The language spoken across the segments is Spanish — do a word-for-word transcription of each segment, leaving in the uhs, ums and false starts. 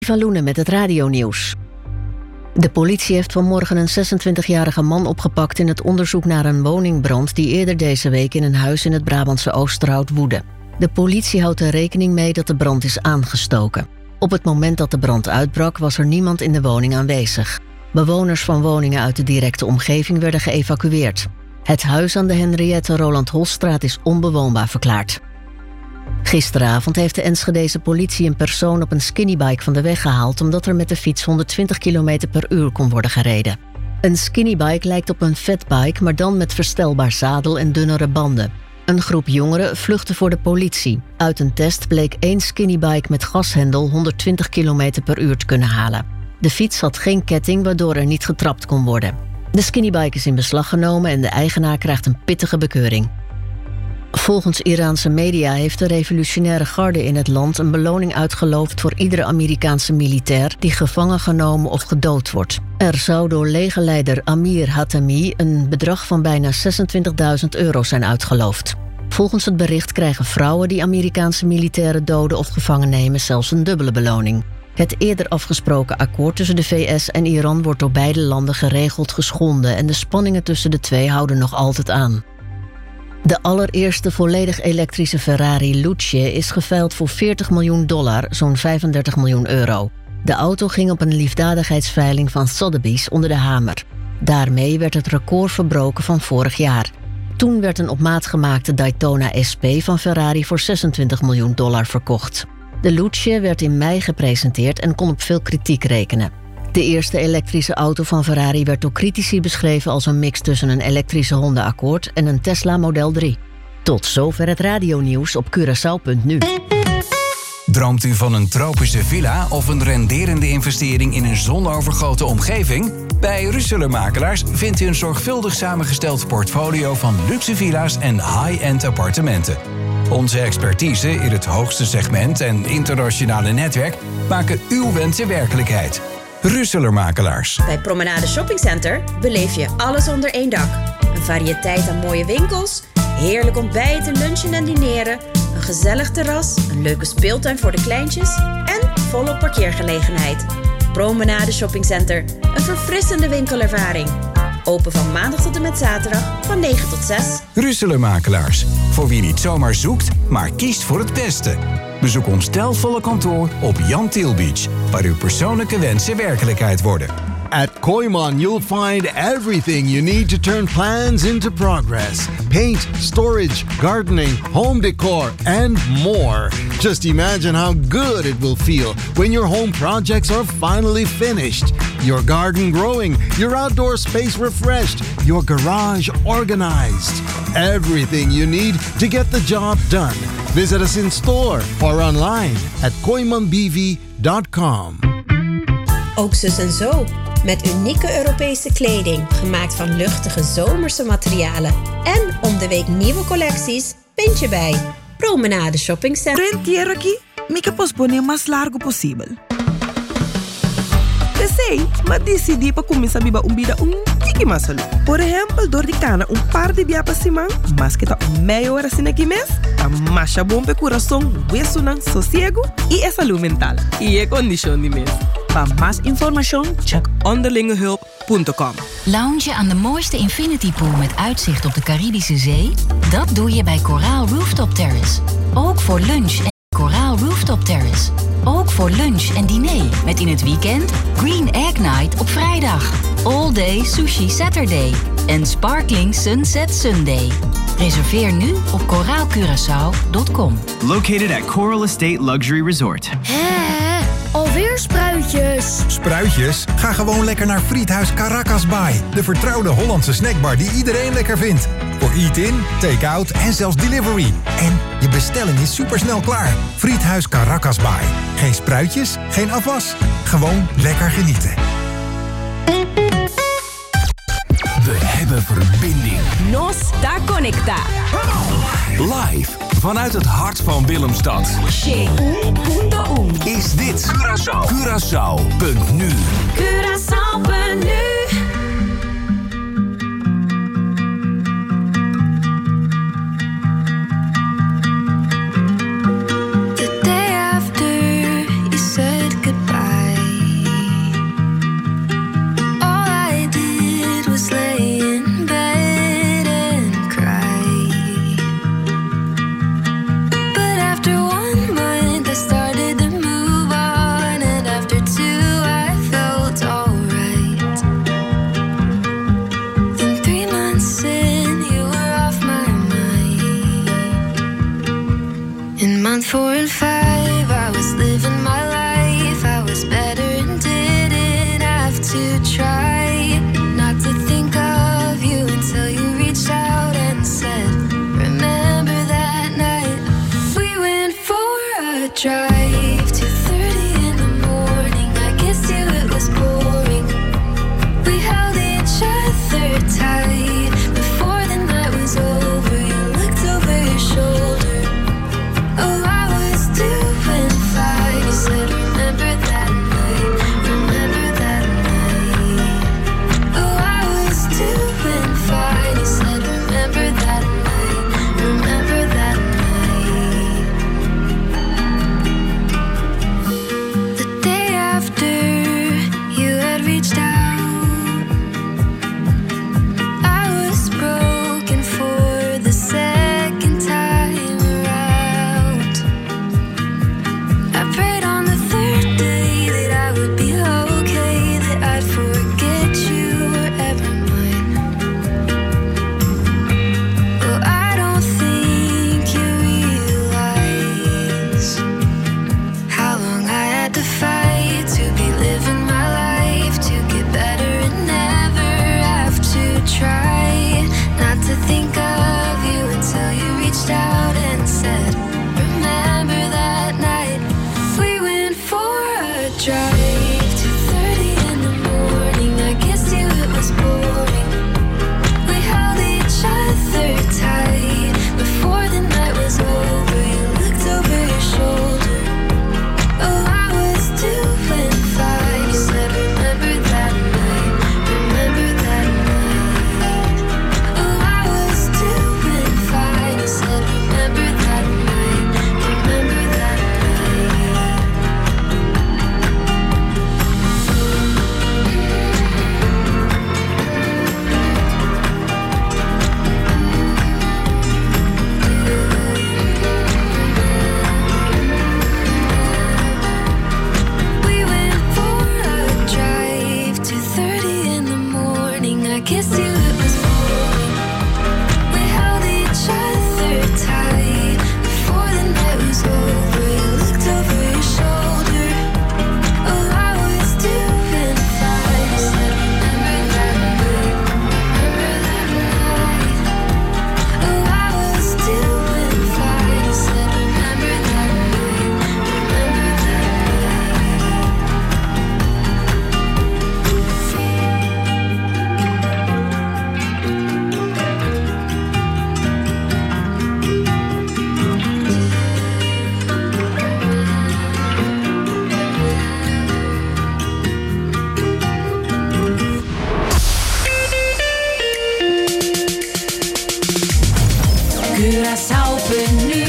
Van Loenen met het radionieuws. De politie heeft vanmorgen een zesentwintigjarige man opgepakt in het onderzoek naar een woningbrand die eerder deze week in een huis in het Brabantse Oosterhout woedde. De politie houdt er rekening mee dat de brand is aangestoken. Op het moment dat de brand uitbrak was er niemand in de woning aanwezig. Bewoners van woningen uit de directe omgeving werden geëvacueerd. Het huis aan de Henriette Roland Holstraat is onbewoonbaar verklaard. Gisteravond heeft de Enschedese politie een persoon op een skinnybike van de weg gehaald omdat er met de fiets honderdtwintig kilometer per uur kon worden gereden. Een skinnybike lijkt op een fatbike, maar dan met verstelbaar zadel en dunnere banden. Een groep jongeren vluchtte voor de politie. Uit een test bleek één skinnybike met gashendel honderdtwintig kilometer per uur te kunnen halen. De fiets had geen ketting, waardoor er niet getrapt kon worden. De skinnybike is in beslag genomen en de eigenaar krijgt een pittige bekeuring. Volgens Iraanse media heeft de revolutionaire garde in het land een beloning uitgeloofd voor iedere Amerikaanse militair die gevangen genomen of gedood wordt. Er zou door legerleider Amir Hatami een bedrag van bijna zesentwintigduizend euro zijn uitgeloofd. Volgens het bericht krijgen vrouwen die Amerikaanse militairen doden of gevangen nemen zelfs een dubbele beloning. Het eerder afgesproken akkoord tussen de V S en Iran wordt door beide landen geregeld geschonden en de spanningen tussen de twee houden nog altijd aan. De allereerste volledig elektrische Ferrari Luce is geveild voor veertig miljoen dollar, zo'n vijfendertig miljoen euro. De auto ging op een liefdadigheidsveiling van Sotheby's onder de hamer. Daarmee werd het record verbroken van vorig jaar. Toen werd een op maat gemaakte Daytona S P van Ferrari voor zesentwintig miljoen dollar verkocht. De Luce werd in mei gepresenteerd en kon op veel kritiek rekenen. De eerste elektrische auto van Ferrari werd door critici beschreven als een mix tussen een elektrische Honda Accord en een Tesla Model drie. Tot zover het radionieuws op Curaçao punt nu. Droomt u van een tropische villa of een renderende investering in een zonovergoten omgeving? Bij Russeler Makelaars vindt u een zorgvuldig samengesteld portfolio van luxe villa's en high-end appartementen. Onze expertise in het hoogste segment en internationale netwerk maken uw wensen werkelijkheid. Russeler Makelaars. Bij Promenade Shopping Center beleef je alles onder één dak. Een variëteit aan mooie winkels, heerlijk ontbijten, lunchen en dineren, een gezellig terras, een leuke speeltuin voor de kleintjes en volop parkeergelegenheid. Promenade Shopping Center, een verfrissende winkelervaring. Open van maandag tot en met zaterdag van negen tot zes. Russeler Makelaars. Voor wie niet zomaar zoekt, maar kiest voor het beste. Bezoek ons stijlvolle kantoor op Jan Til Beach, waar uw persoonlijke wensen werkelijkheid worden. At Kooiman, you'll find everything you need to turn plans into progress. Paint, storage, gardening, home decor, and more. Just imagine how good it will feel when your home projects are finally finished. Your garden growing, your outdoor space refreshed, your garage organized. Everything you need to get the job done. Visit us in store or online at kooiman b v dot com. Ook Zus en Zo. Met unieke Europese kleding, gemaakt van luchtige zomerse materialen. En om de week nieuwe collecties vind je bij Promenade Shopping Center. Rentiero aqui, mica pospone mais largo possível. Eu sei, mas decidi para começar a beber um vida um tique mais solo. Por exemplo, dor de cana um par de biapa simão, mas que tá meia hora assim aqui mês, a marcha bom para coração, hueso não, sossego e a saúde mental. E é condição de mês. Para mais informação, check onderlingehulp punt com. Loungen aan de mooiste infinity pool met uitzicht op de Caribische Zee? Dat doe je bij Coraal Rooftop Terrace. Ook voor lunch en Coraal Rooftop Terrace. Ook voor lunch en diner met in het weekend Green Egg Night op vrijdag. All Day Sushi Saturday en Sparkling Sunset Sunday. Reserveer nu op coraal curaçao dot com. Located at Coral Estate Luxury Resort. Hé, alweer spruitjes. Spruitjes? Ga gewoon lekker naar Friethuis Caracas Baai. De vertrouwde Hollandse snackbar die iedereen lekker vindt. Voor eat-in, take-out en zelfs delivery. En je bestelling is supersnel klaar. Friethuis Caracas Baai. Geen spruitjes, geen afwas. Gewoon lekker genieten. We hebben verbinding. Nos da Conecta. Live vanuit het hart van Willemstad. Is dit Curaçao. Curaçao punt nu. Curaçao punt nu. The day after you said goodbye, kissed you, it was falling. We held each other tight before the night was over. You looked over your shoulder. Oh, I was doing fine. You said, remember that night, remember that night. Oh, I was doing fine. You said, remember that night, remember that Curaçao.nu.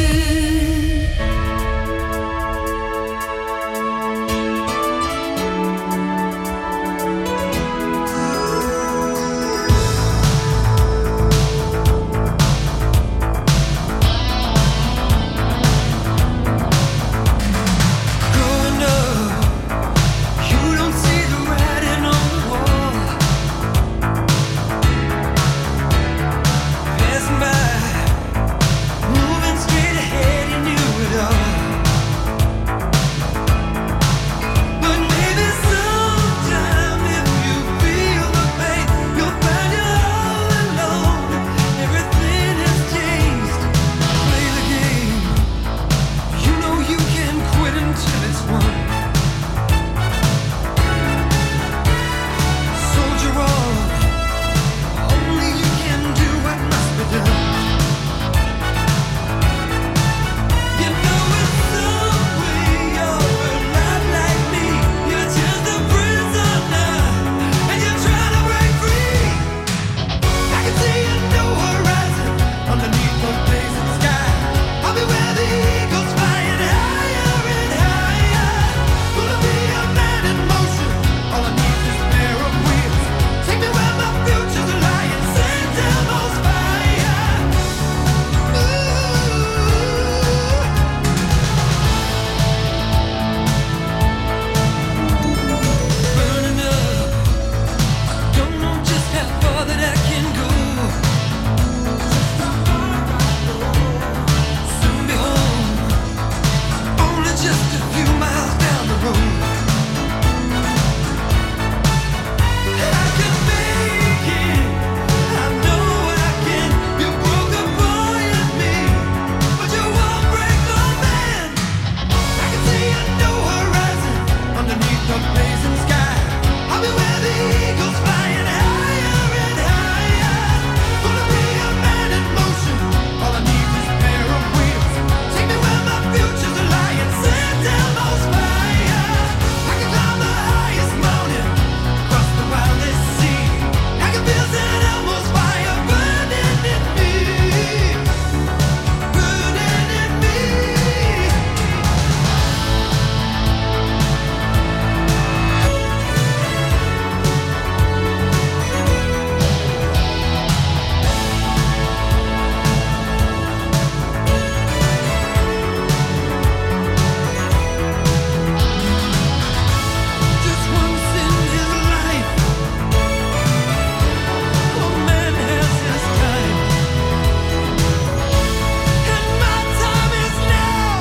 Growing up, you don't see the writing on the wall. Passing by, moving straight ahead, you knew it all. But maybe sometime if you feel the pain, you'll find you're all alone. Everything has changed. Play the game. You know you can quit until it's won. Soldier on. Only you can do what must be done. You know in some way you're a lot like me. You're just a prisoner, and you're trying to break free. I can see a new horizon underneath the blazing sky. I'll be where the eagles flying higher and higher. Gonna be a man in motion. All I need is a pair of wheels. Take me where my future's lying. St. Elmo's fire. Burning up. Don't know just how far that I can go. Soon be home. Only just a few miles down the road. I can make it. I know I can. You broke a boy in me, but you won't break the man. I can see a new horizon underneath the blazing sky. I'll be where the eagles flying higher and higher. Gonna be a man in motion. All I need is a pair of wheels. Take me where my future's lying. St. Elmo's fire. I can climb the highest mountain, cross the wildest sea. I can feel Saint Elmo's fire burning in me, burning in me. Just once in his life, a man has his time, and my time is now.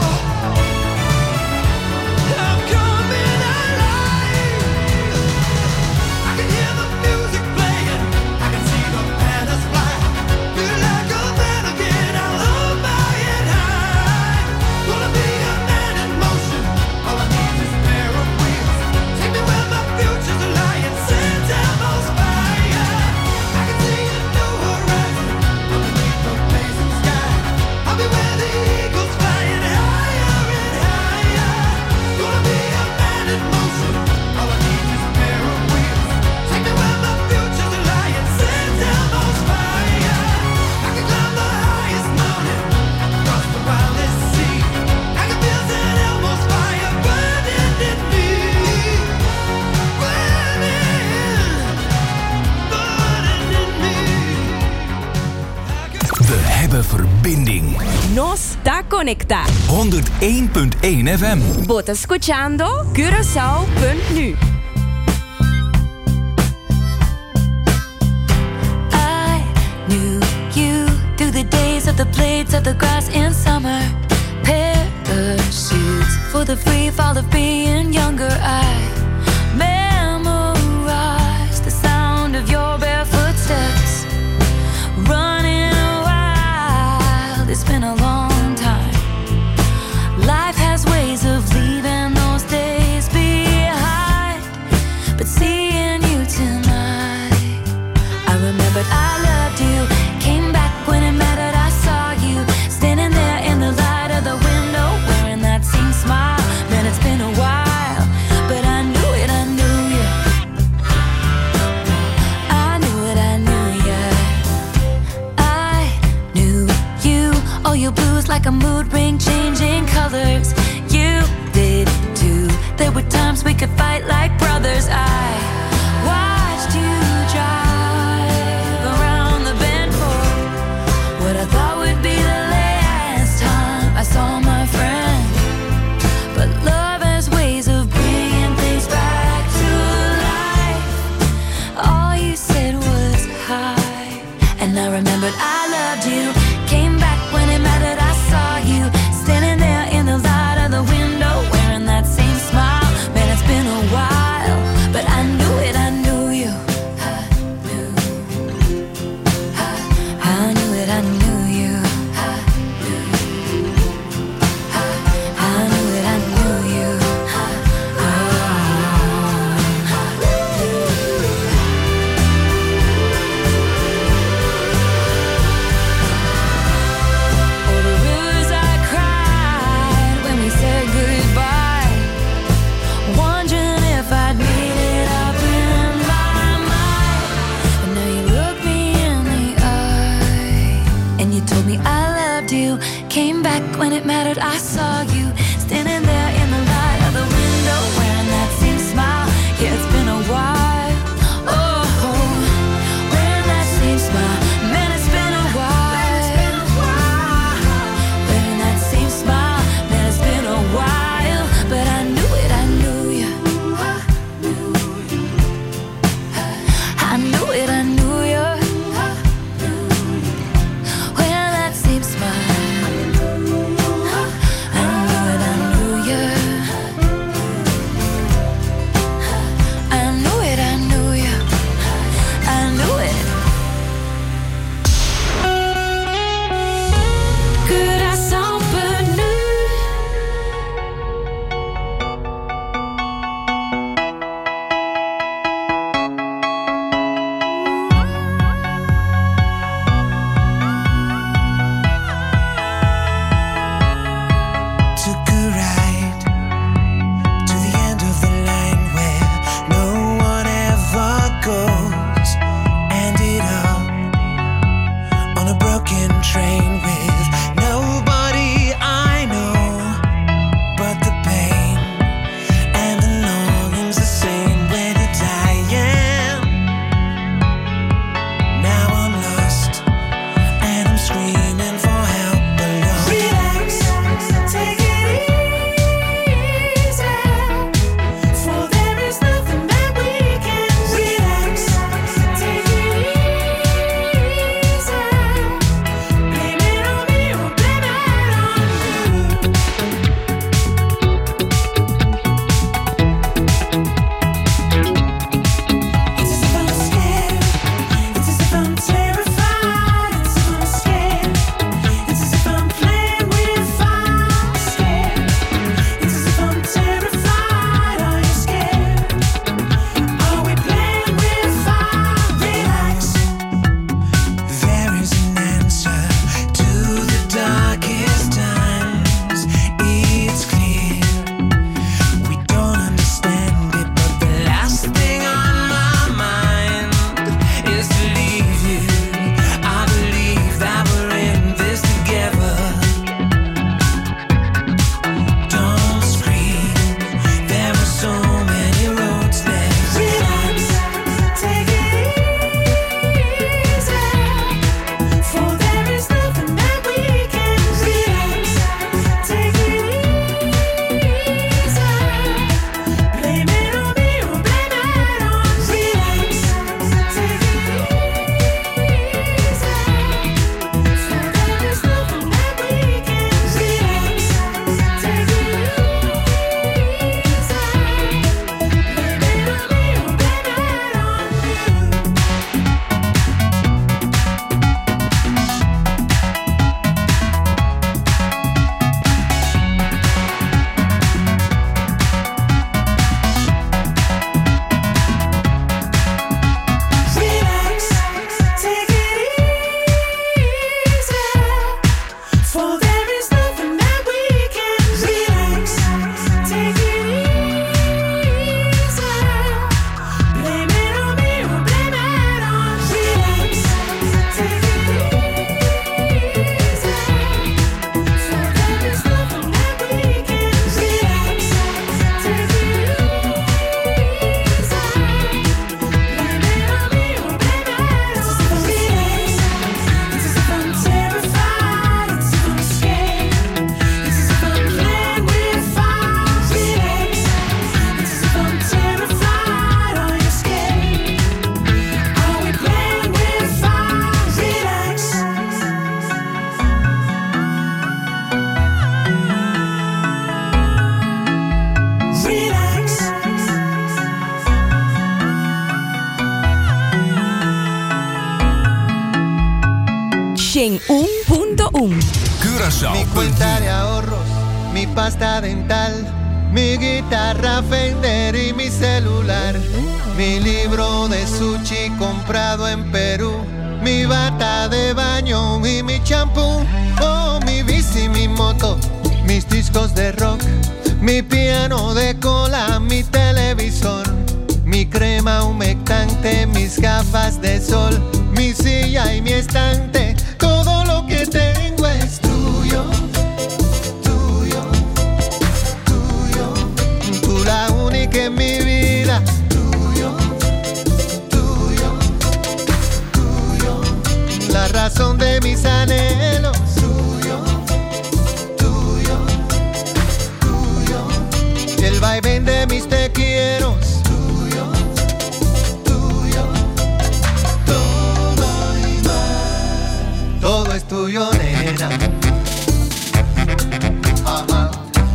I'm coming alive. I can hear the music playing, I can see the banners fly. Feel like a man again, I'll hold my head high. Gonna be a man in motion. All I need is a pair of wheels. Take me where my future's lying. St. Elmo's fire. I can see a new horizon underneath the blazing sky. I'll be where the eagles flying higher and higher. Gonna be a man in motion. All I need is a pair of wheels. Take me where my future's lying. St. Elmo's fire. I can climb the highest mountain, cross the wildest sea. I can feel Saint Elmo's fire burning in me, burning, burning in me. We hebben verbinding. No sta conecta. honderdéén punt één F M. Bota escuchando Curaçao.nu. touch of the grass in summer. Parachutes for the free fall of being younger. I memorize the sound of your barefoot steps. Running wild, it's been a long time. Life has ways of leaving those days behind. But seeing you tonight, I remembered I loved you. Came back when it mattered, I saw you standing there in the light of the window, wearing that same smile. Man, it's been a while, but I King un punto un. Curaçao. Mi cuenta de ahorros, mi pasta dental, mi guitarra Fender y mi celular, mi libro de sushi comprado en Perú, mi bata de baño y mi champú, oh, mi bici, mi moto, mis discos de rock, mi piano de cola, mi televisor, mi crema humectante, mis gafas de sol, mi silla y mi estante, todo lo que tengo es tuyo, tuyo, tuyo, tú la única en mi vida, tuyo, tuyo, tuyo, la razón de mis anhelos, tuyo, tuyo, tuyo, el vaivén de mis te quiero. Todo es tuyo, nena. Ajá.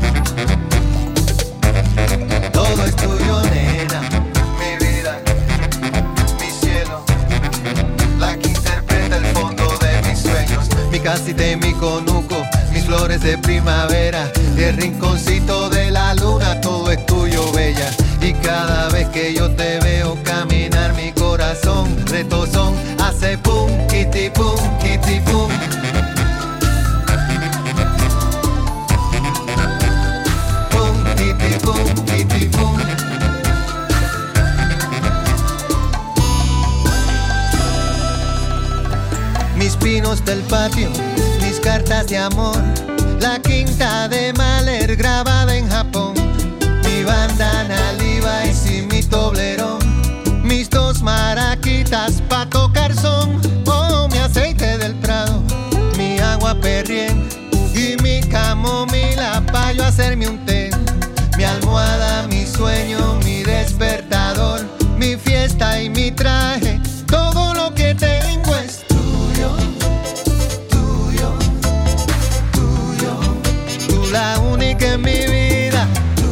Todo es tuyo, nena. Mi vida, mi cielo, la que interpreta el fondo de mis sueños. Mi casita y mi conuco, mis flores de primavera, el rinconcito de la luna, todo es tuyo, bella. Y cada vez que yo te veo caminar, mi corazón retozón hace pum, kitty pum, kitty pum. Pum, kitty pum, kitty pum. Mis pinos del patio, mis cartas de amor, la quinta de Mahler grabada en Japón, mi bandana Levi's y mi toblerón, mis dos maraquitas pa' tocar son, oh, mi aceite del Prado, mi agua Perrier y mi camomila pa' yo hacerme un té, mi almohada, mi sueño, mi despertador, mi fiesta y mi traje, todo lo que tengo es tuyo, tuyo, tuyo, tú la única en mi vida.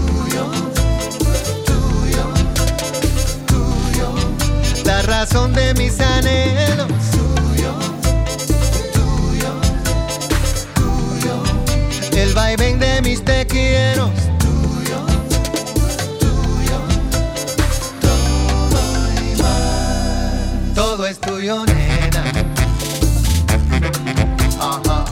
La razón de mis anhelos, tuyo, tuyo, tuyo, el vaivén de mis te quiero, tuyo, tuyo, todo y más. Todo es tuyo, nena. Ajá.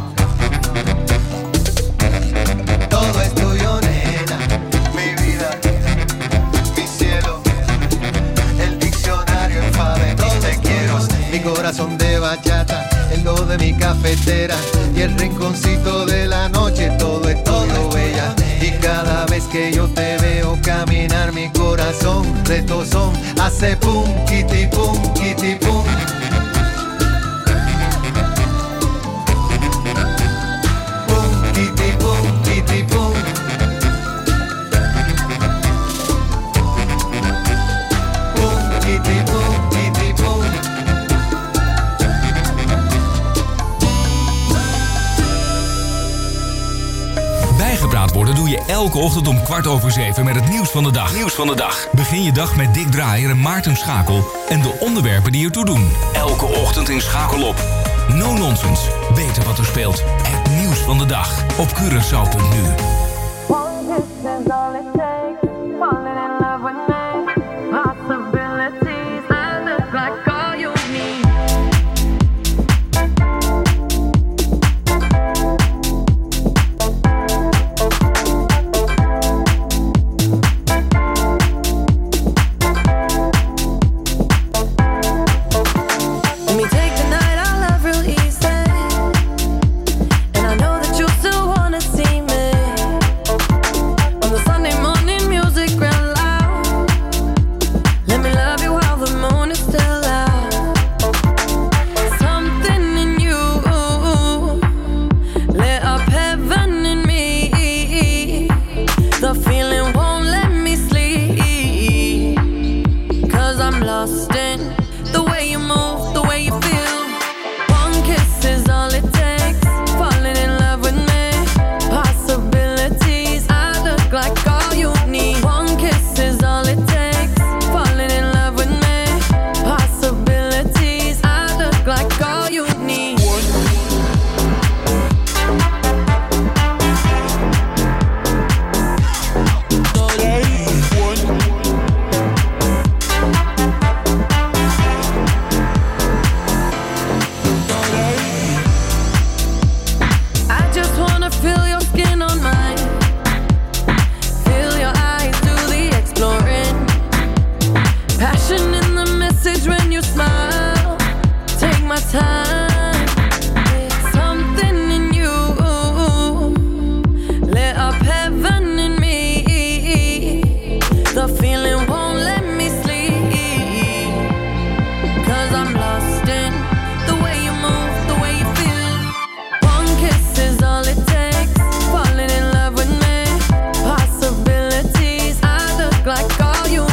Todo es tuyo, nena. Mi vida, mi cielo, el diccionario, el alfabeto, te quiero. Mi corazón de bachata, el do de mi cafetera y el rinconcito de la noche, todo es todo, bella. Y cada vez que yo te veo caminar, mi corazón retozón hace pum, kitty pum, kitty pum. Pum, kitty pum, kitty pum. Pum, kitty pum, kitty pum. Bijgepraat worden doe je elke ochtend om kwart over zeven met het nieuws van de dag. Nieuws van de dag. Begin je dag met Dick Draaier en Maarten Schakel en de onderwerpen die ertoe doen. Elke ochtend in Schakel op. No nonsense. Weten wat er speelt. Het nieuws van de dag op Curaçao punt n u.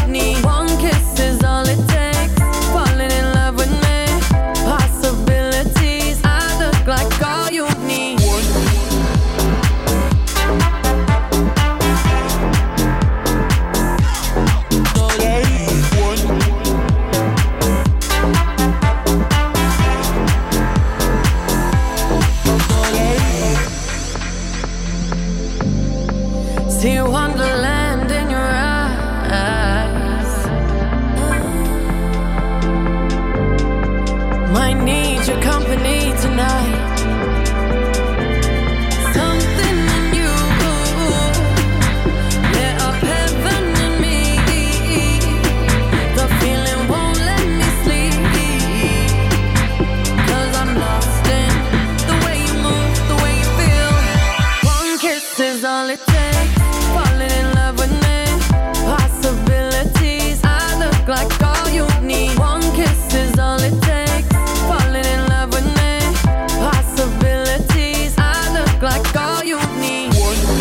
need. One kiss is all it takes. Falling in love with me. Possibilities. I look like all you need. See wonderland in your eyes. Might need your company tonight. Something in you lit up heaven in me. The feeling won't let me sleep. Cause I'm lost in the way you move, the way you feel. One kiss is all it takes. Falling in love with me. Possibilities. I look like all you need. One kiss is all it takes. Falling in love with me. Possibilities. I look like all you need.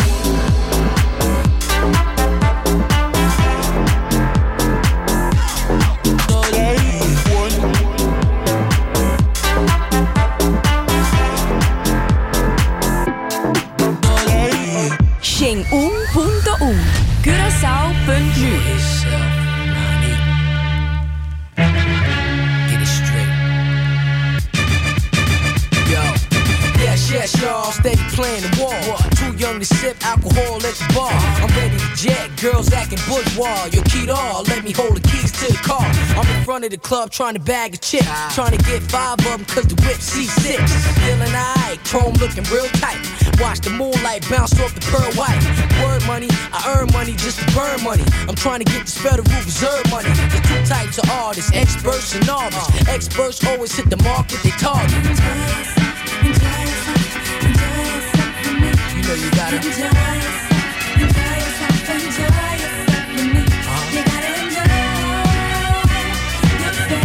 Xing un punto un. Curaçao punt nu. Get it straight. Yo, yes, yes, y'all, steady playing the wall. Too young to sip alcohol at the bar. I'm ready to jet, girls acting bourgeois. Yo, Keto, let me hold the keys to the car. I'm in front of the club trying to bag a chick. Trying to get five of them cause the whip C six. Feeling aight, chrome looking real tight. Watch the moonlight bounce off the pearl white. Word money, I earn money just to burn money. I'm trying to get this Federal Reserve money. There's two types of artists, experts and novice. Experts always hit the market they target. You know you gotta enjoy yourself, enjoy yourself, enjoy yourself with me. Uh-huh. You gotta enjoy yourself.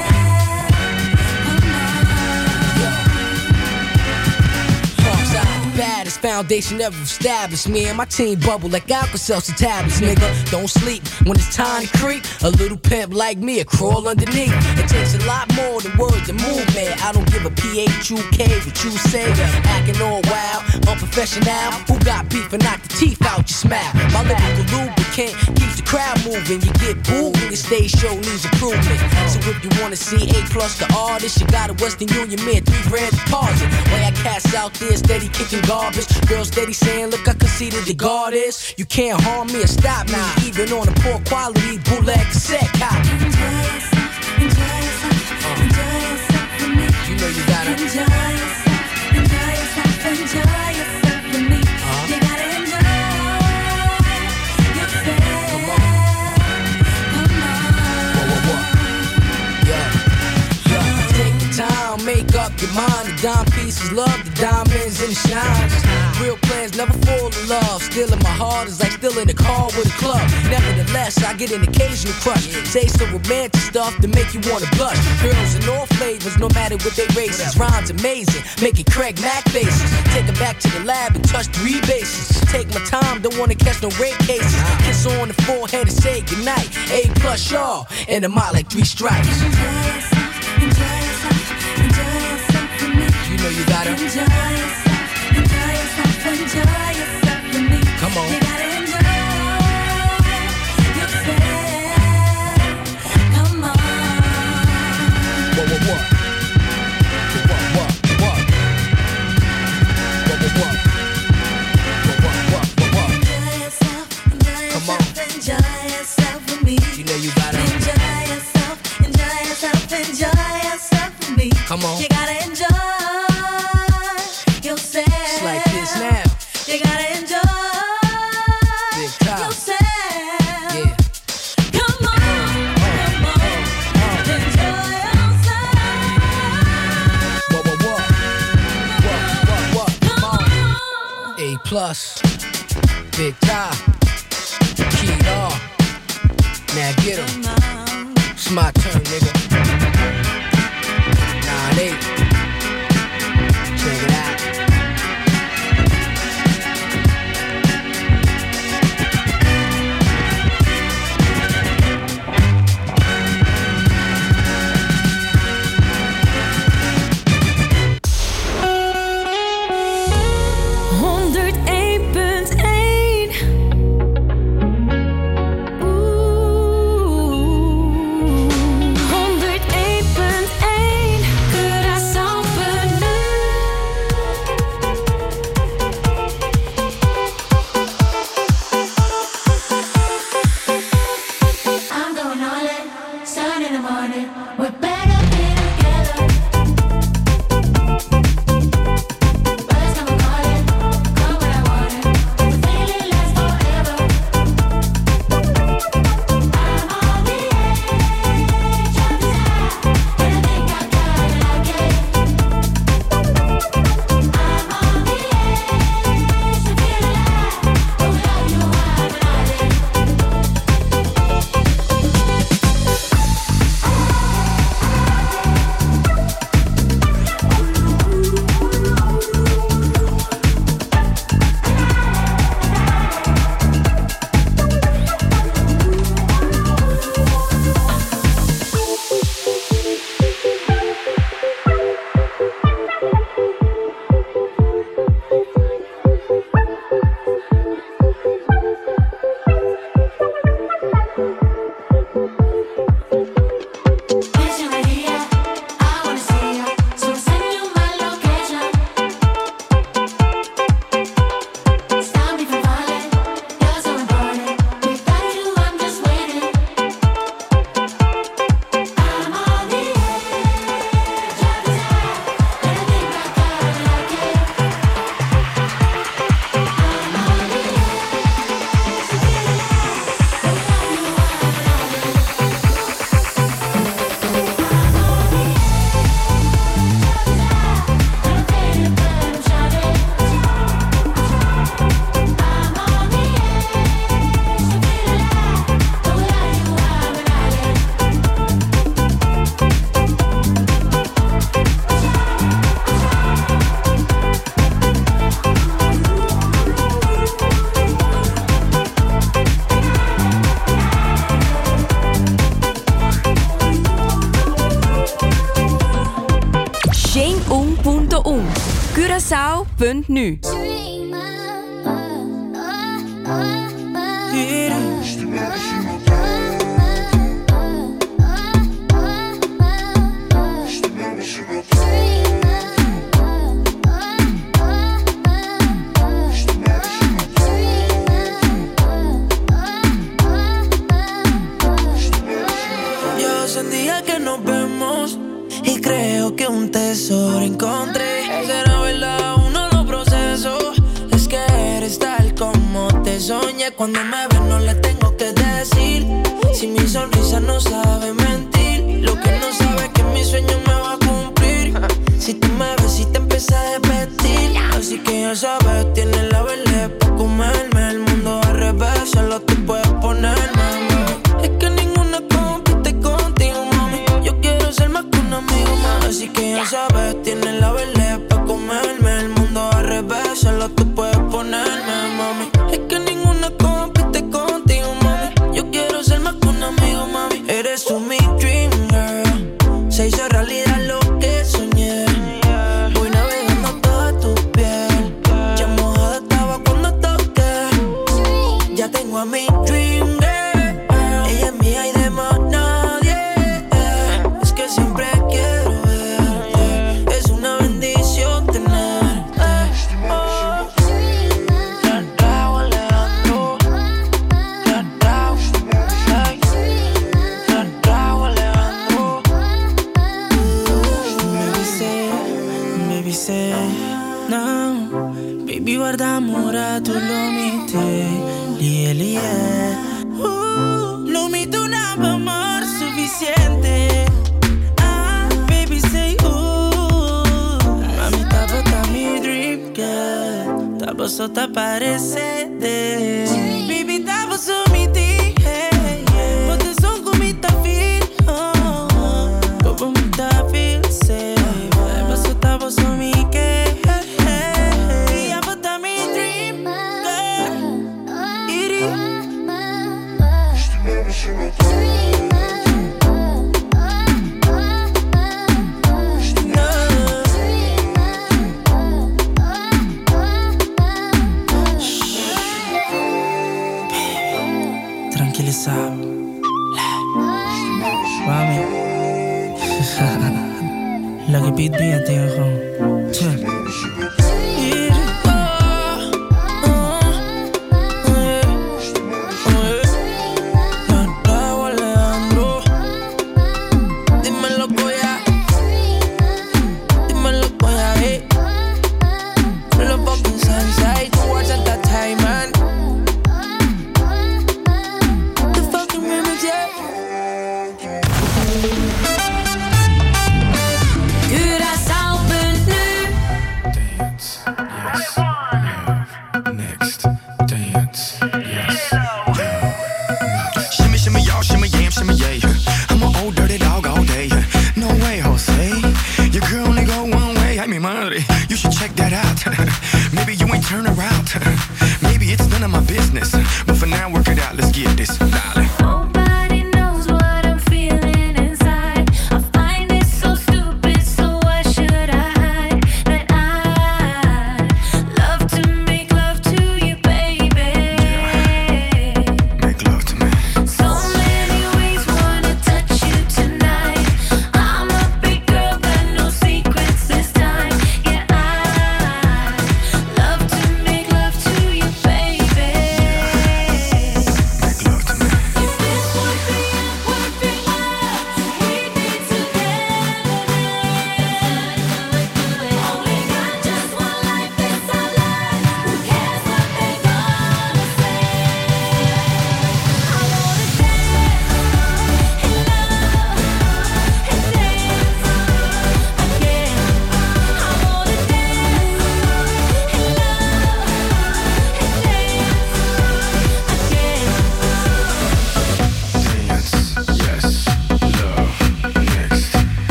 Hawks out the baddest foundation ever established. Me and my team bubble like Alka-Seltzer tablets, nigga. Don't sleep when it's time to creep. A little pimp like me, a crawl underneath. It takes a lot more than words to move, man. I don't give a P H U K what you say. Acting all wild, unprofessional. Who got beef and knock the teeth out your smile? My lyrical lubricant keeps the crowd moving. You get booed when your stage show needs improvement. So if you wanna see A plus the artist, you got a Western Union man, three grand deposit. Way I cast out there, steady kicking garbage. Girls steady saying, look, I conceded the guard is. You can't harm me or stop me, even on a poor quality bootleg cassette copy. Enjoy yourself, enjoy yourself, enjoy yourself with me. You know you gotta enjoy yourself, enjoy yourself, enjoy yourself with me. Uh-huh. You gotta enjoy yourself. Come on, come on. Whoa, whoa, whoa. Yeah, yeah. Take the time, make up your mind. The dime pieces, love the diamonds and the shines. Real plans never fall in love. Still in my heart is like still in the car with a club. Nevertheless, I get an occasional crush. Say some romantic stuff to make you wanna blush. Girls in all flavors, no matter what they races. Rhymes amazing, making Craig Mack faces. Take her back to the lab and touch three bases. Take my time, don't wanna catch no rape cases. Kiss her on the forehead and say goodnight. A plus y'all, and I'm out like three stripes. Enjoy yourself, enjoy yourself, enjoy yourself with me. You know you gotta enjoy yourself, enjoy yourself, enjoy yourself with me. Come on. You gotta enjoy yourself. Come on. What, what, what? What, what, what? What, what, what? What, what, what, what, what? Enjoy yourself, enjoy Come yourself, on. Enjoy yourself with me. You know you gotta enjoy yourself, enjoy yourself, enjoy yourself with me. Come on. You gotta enjoy yourself. It's like this now. You gotta enjoy yourself. Yeah. Come on, come on, enjoy yourself. What, what, what? What, what, what? Come on. A plus, big top, key off. Now get 'em. It's my turn, nigga. Nine eight. Check it out. Curaçao punt nu. Hace días que nos vemos y creo que un tesoro encontré. Será verdad, uno lo proceso. Es que eres tal como te soñé. Cuando me ves no le tengo que decir. Si mi sonrisa no sabe mentir. Lo que no sabe es que mi sueño me va a cumplir. Si tú me ves y te empiezas a repetir. Así que ya sabes, tienes la verde para comerme. El mundo al revés, solo tú puedes ponerme. Es que ninguna compite contigo, mami. Yo quiero ser más que un amigo, mami. Así que ya sabes, tienes la verde para comerme. El mundo al revés, solo tú puedes ponerme, mami. Es que ninguna compite contigo, mami. Yo quiero ser más que un amigo, mami. Eres tú mi dream girl. Se hizo realidad lo que soñé. Voy navegando toda tu piel. Ya mojada estaba cuando toqué. Ya tengo a mi dream girl. Ella es mía y de más nadie. Es que siempre quiero verte. Es una bendición tenerte. Oh. La trago, Alejandro. La trago. Ay. La trago, Alejandro. Baby say, baby say, no. Baby guarda amore, tu lo mette. Lie, lie. Uh, no mi tu nada amor suficiente. Ah, baby say, uh. Mami, tava tá mi dream girl. Tava só tá parecendo. Baby, tava só mi ti. Hey, yeah. But the song go me ta feel. Oh, oh. Go me ta feel safe. Tava só tava só mi que. Hey, yeah, but tá mi dream girl. Iri. Tranquilizado. Mami. La que beat bien, tío. Che.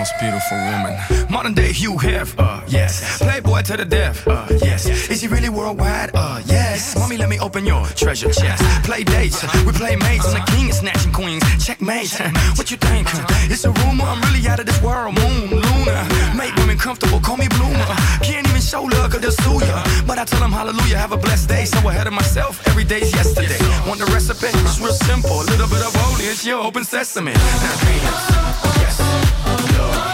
most beautiful woman. Modern day Hugh Hef, uh, yes. Playboy to the death, uh, yes. Is he really worldwide? Uh, yes. Mommy, let me open your treasure chest. Play dates, we play mates. I'm the king of snatching queens. Checkmate. What you think? It's a rumor. I'm really out of this world. Moon, Luna. Make women comfortable. Call me Bloomer. Can't even show love 'cause they'll sue ya. But I tell them hallelujah. Have a blessed day. So ahead of myself. Every day's yesterday. Want the recipe? It's real simple. A little bit of holy. It's your open sesame. Now dreams. Yes. Love.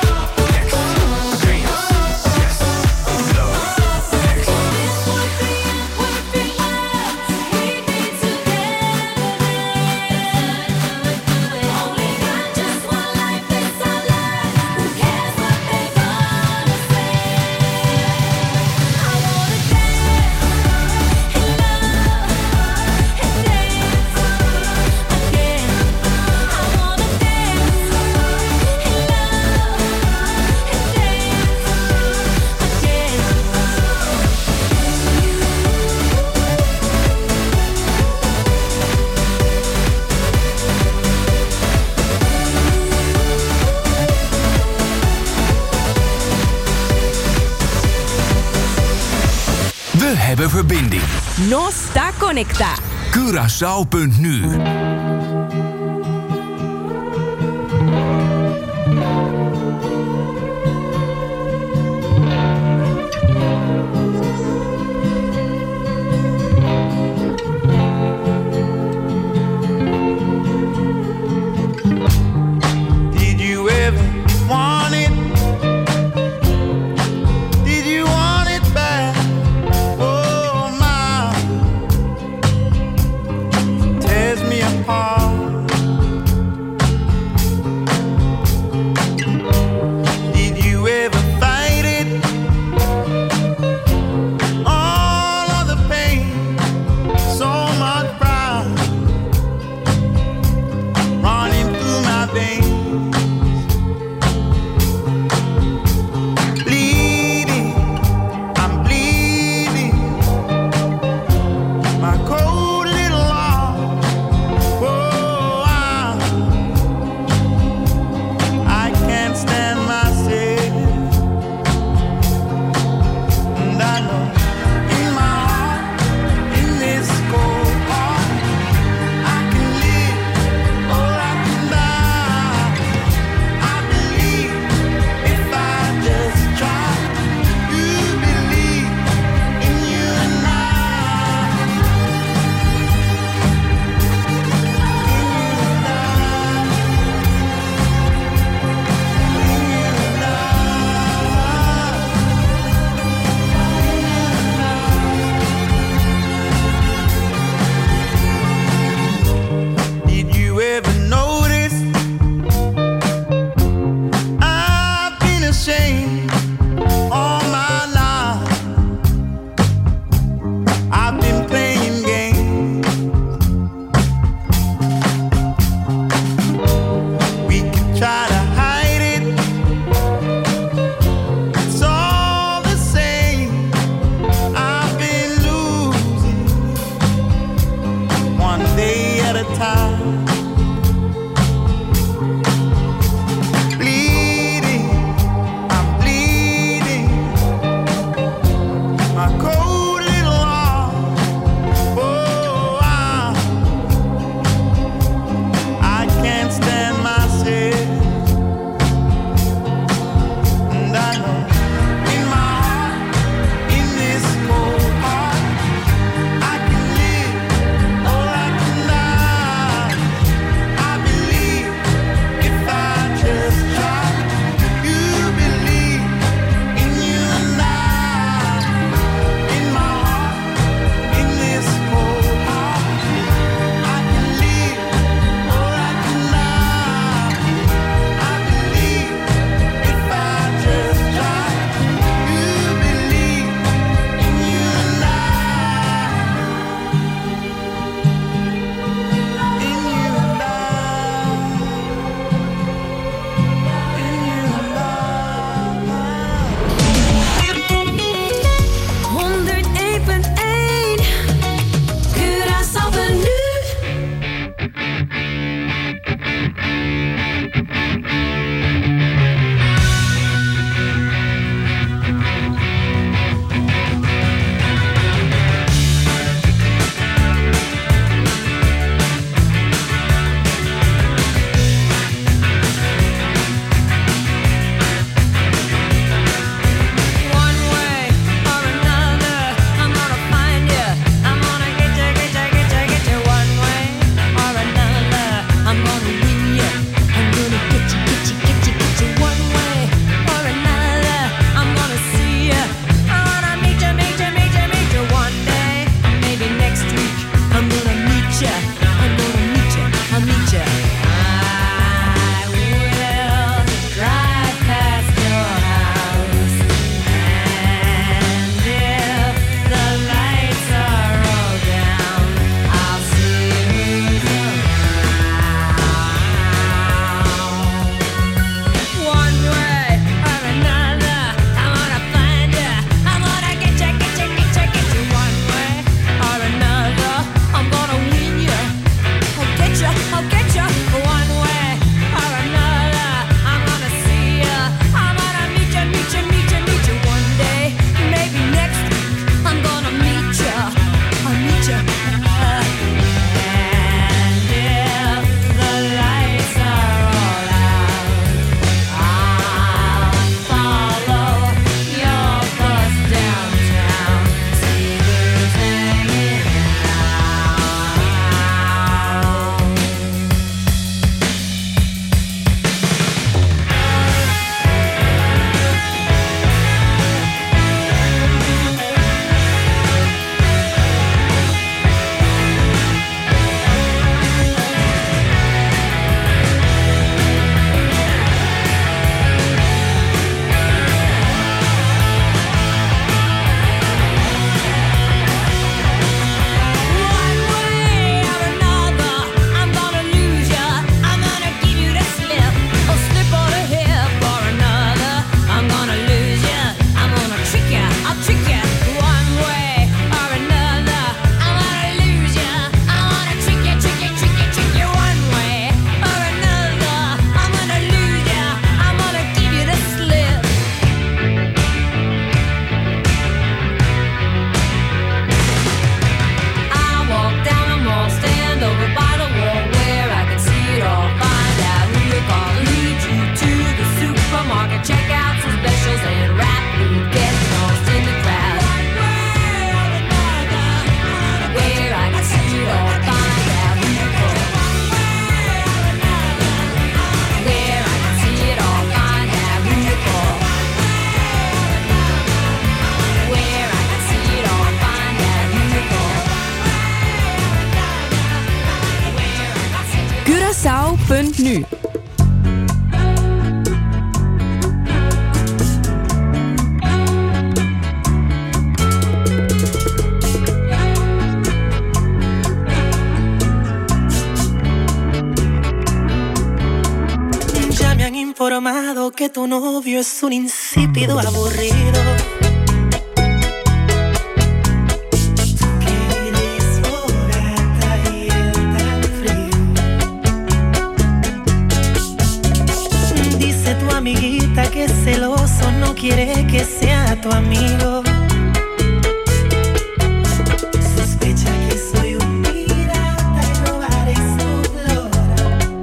We hebben verbinding. No sta conecta. Curaçao punt nu. Did you ever want it? Did you want it back? Oh my, tears me apart. Did you ever fight it? All of the pain, so much pride running through my veins. Bleeding, I'm bleeding. My cold little heart. Oh, I, I can't stand myself. And I know in my heart, in this cold heart, I can live or I can die. I believe if I just try. You believe in you and I. Did you ever notice I've been ashamed all my life? I've been playing games. We could try to hide it. It's all the same. I've been losing one day at a time. Bleeding, I'm bleeding. My cold little heart. Oh, I, I can't stand myself. And I know in my heart, in this cold heart, I can live or I can die. Curaçao punt nu. Ya me han informado que tu novio es un insípido aburrido. Amiguita que es celoso no quiere que sea tu amigo. Sospecha que soy un pirata y robaré su flor.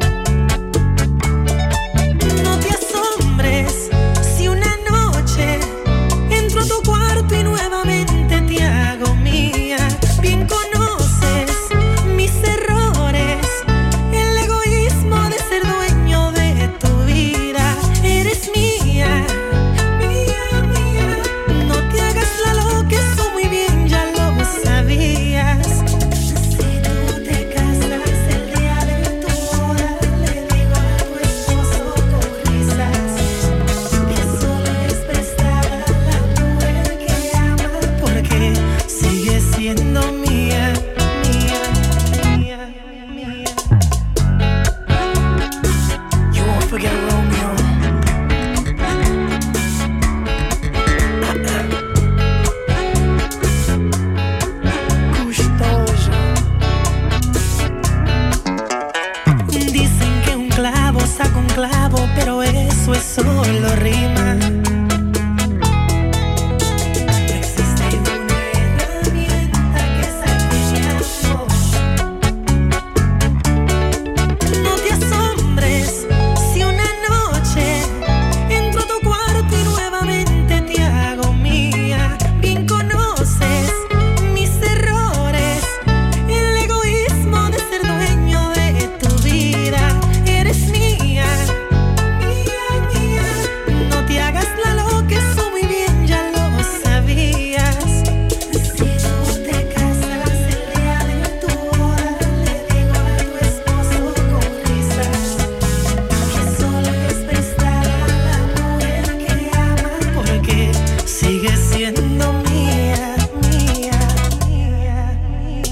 No te asombres si una noche entro a tu cuarto y nuevamente te hago mía. Bien conoces mis errores, el egoísmo de ser dueño de tu vida. Eres mía, mía, mía. No te hagas la loca, eso muy bien ya lo sabías. Si tú te casas el día de tu boda, le digo a tu esposo con risas que solo es prestada la mujer que ama, porque sigue siendo mía, mía, mía, mía. You won't forget Romeo. Dicen que un clavo saca un clavo, pero eso es solo rima. No existe una herramienta que saque mi amor. No te asombres si una noche entro a tu cuarto y nuevamente te hago mía. Bien conoces mis errores, el egoísmo de ser dueño de tu vida. Eres mía, mía, mía. No te hagas la loca, eso muy bien ya lo sabías. Si tú te casas el día de tu boda, le digo a tu esposo con risas que solo es prestada la mujer que ama, porque sigue siendo mía, mía, mía, mía.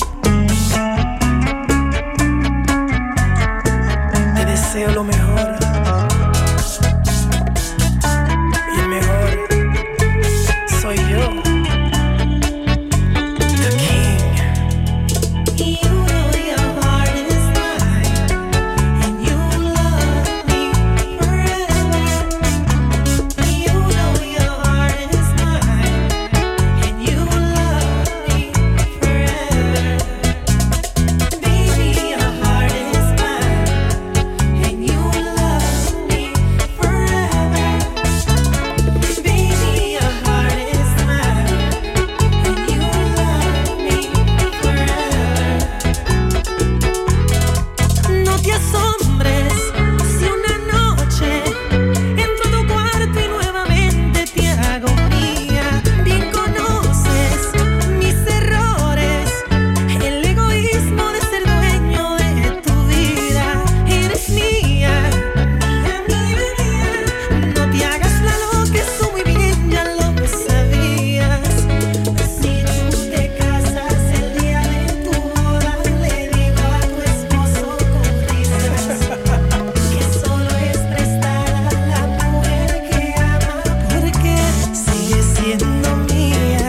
Te deseo lo mejor, y el mejor soy yo, the king. You know your heart is mine, and you love me forever. You know your heart is mine, and you love me forever. Baby, your heart is mine, and you love me forever. Baby, your heart is mine, and you love me forever. No te asombres si una noche entro a tu cuarto y nuevamente te hago mía. Bien conoces mis errores, el egoísmo de ser dueño de tu vida. Eres mía, mía, mía, mía. No te hagas la loca, eso muy bien ya lo sabías. Si tú te casas el día de tu boda, le digo a tu esposo con risas que solo es prestada la mujer que ama, porque sigue siendo mía.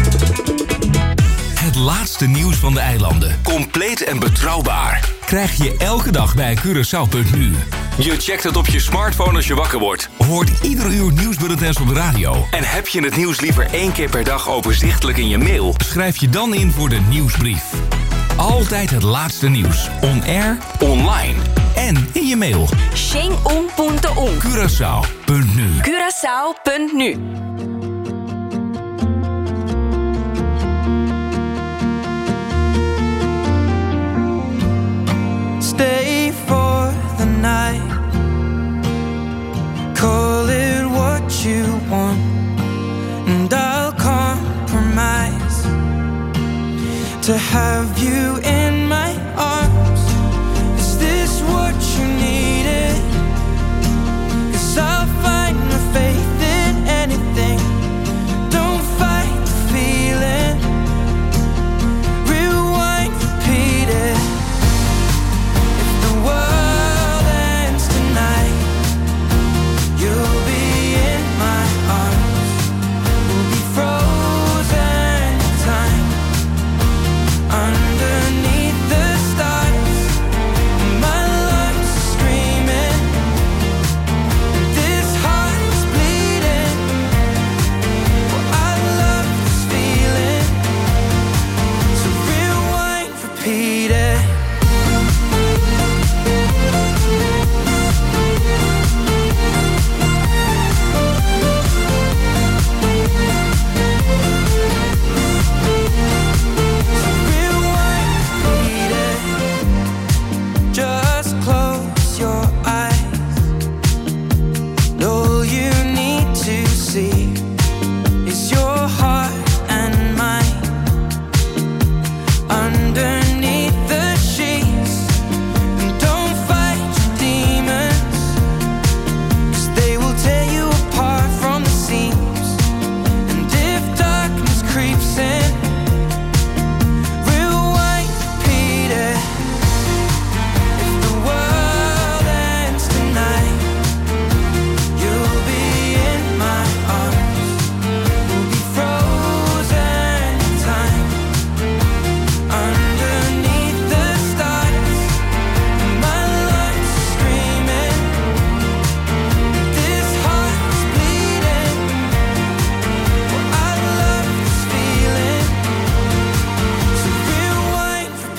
Het laatste nieuws van de eilanden. Compleet en betrouwbaar. Krijg je elke dag bij Curaçao punt nu. Je checkt het op je smartphone als je wakker wordt. Hoort ieder uur nieuwsbulletins op de radio. En heb je het nieuws liever één keer per dag overzichtelijk in je mail? Schrijf je dan in voor de nieuwsbrief. Altijd het laatste nieuws. On air, online en in je mail. Xing um ponto um. Curaçao punt nu. Curaçao punt nu. Stay for the night. Call it what you want, and I'll compromise to have you in my arms. Is this what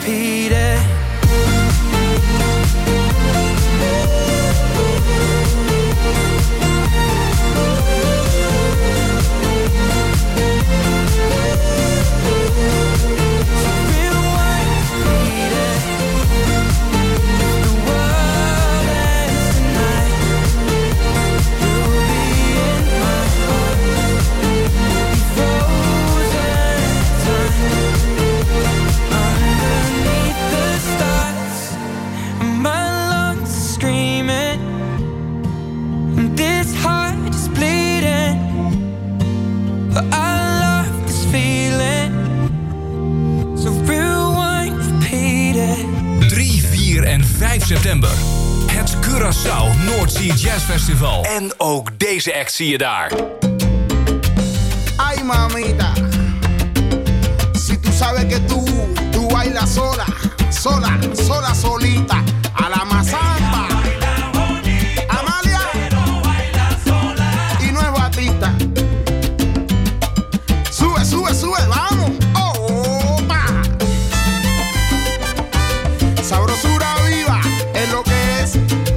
repeat it. vijf september. Het Curaçao Noordzee Jazz Festival. En ook deze act zie je daar. Ay, mamita. Si tú sabes que tú, tú bailas sola, sola, sola, solita. A la mazamba. Amalia. Y no es Batista. Sube, sube, sube, vamos. Oh, pa. Sabrosura viva es lo que es.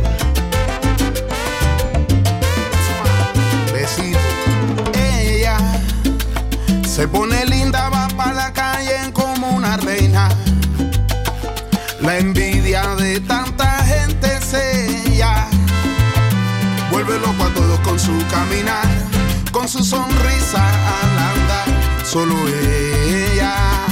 Besito. Ella se pone linda, va pa' la calle como una reina. La envidia de tanta gente es ella. Vuelve loco a todos con su caminar, con su sonrisa al andar. Solo ella.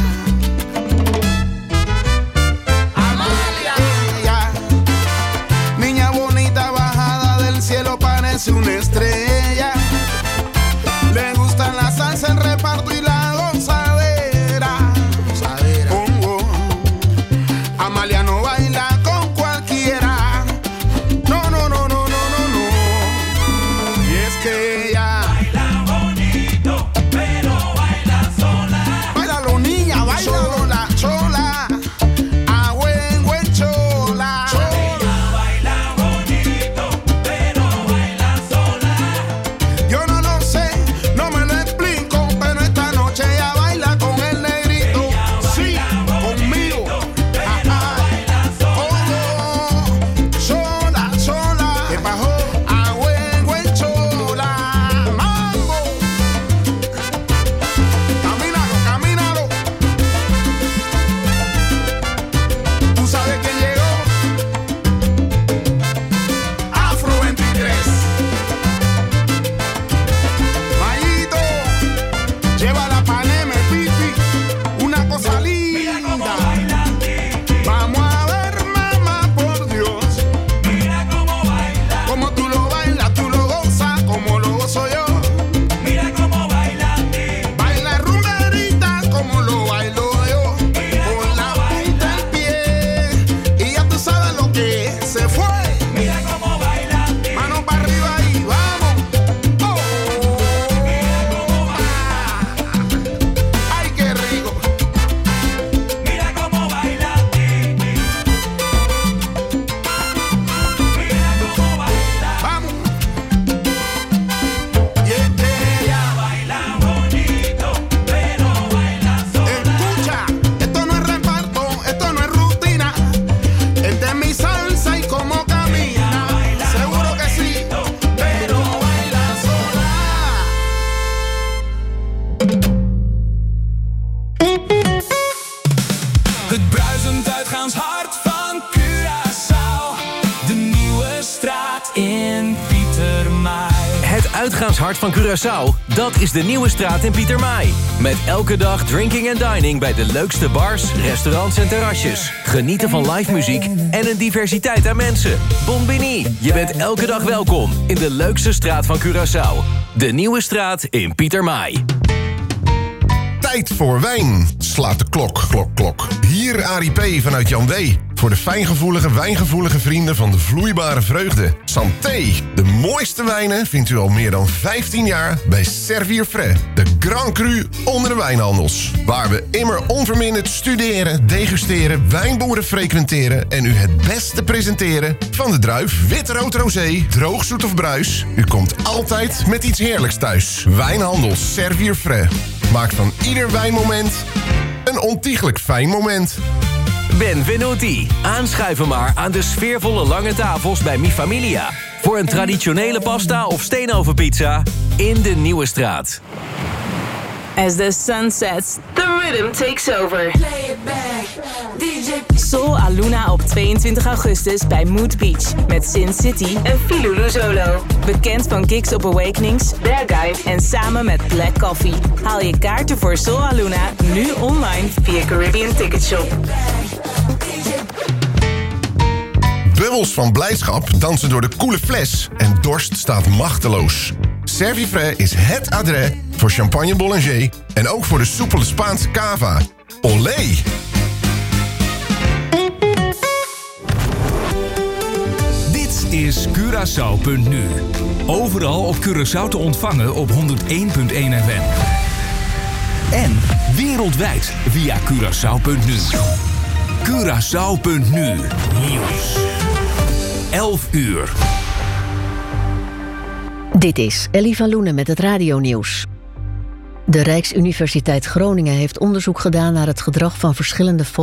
Parece una estrella. Le gusta la salsa, el reparto y la gozadera. Gozadera. Oh, oh. Amalia no baila con cualquiera. No, no, no, no, no, no, no. Y es que ella baila bonito, pero baila sola. Bailalo, niña, bailalo, la chola. A buen, buen chola. Uitgaanshart van Curaçao, dat is de nieuwe straat in Pietermaai. Met elke dag drinking en dining bij de leukste bars, restaurants en terrasjes. Genieten van live muziek en een diversiteit aan mensen. Bon Bini, je bent elke dag welkom in de leukste straat van Curaçao. De nieuwe straat in Pietermaai. Tijd voor wijn. Slaat de klok, klok, klok. Hier Arie P. vanuit Jan D. Voor de fijngevoelige, wijngevoelige vrienden van de vloeibare vreugde. Santé. De mooiste wijnen vindt u al meer dan vijftien jaar bij Servier Frais. De Grand Cru onder de wijnhandels. Waar we immer onverminderd studeren, degusteren, wijnboeren frequenteren en u het beste presenteren van de druif, wit, rood, rosé, droog, zoet of bruis. U komt altijd met iets heerlijks thuis. Wijnhandels Servier Frais. Maakt van ieder wijnmoment een ontiegelijk fijn moment. Benvenuti. Aanschuiven maar aan de sfeervolle lange tafels bij Mi Familia. Voor een traditionele pasta of steenovenpizza in de Nieuwe Straat. As the sun sets, the rhythm takes over. Soul a Luna op tweeëntwintig augustus bij Mood Beach. Met Sin City en Filulu Solo. Bekend van Gigs op Awakenings, Bad Guy en samen met Black Coffee. Haal je kaarten voor Soul a Luna nu online via Caribbean Ticket Shop. Bubbels van blijdschap dansen door de koele fles en dorst staat machteloos. Servifrais is het adres voor champagne Bollinger en ook voor de soepele Spaanse cava. Olé! Dit is Curaçao punt nu. Overal op Curaçao te ontvangen op honderd één komma één F M. En wereldwijd via Curaçao punt nu. Curaçao punt nu. Nieuws. elf uur. Dit is Ellie van Loenen met het radionieuws. De Rijksuniversiteit Groningen heeft onderzoek gedaan naar het gedrag van verschillende volken.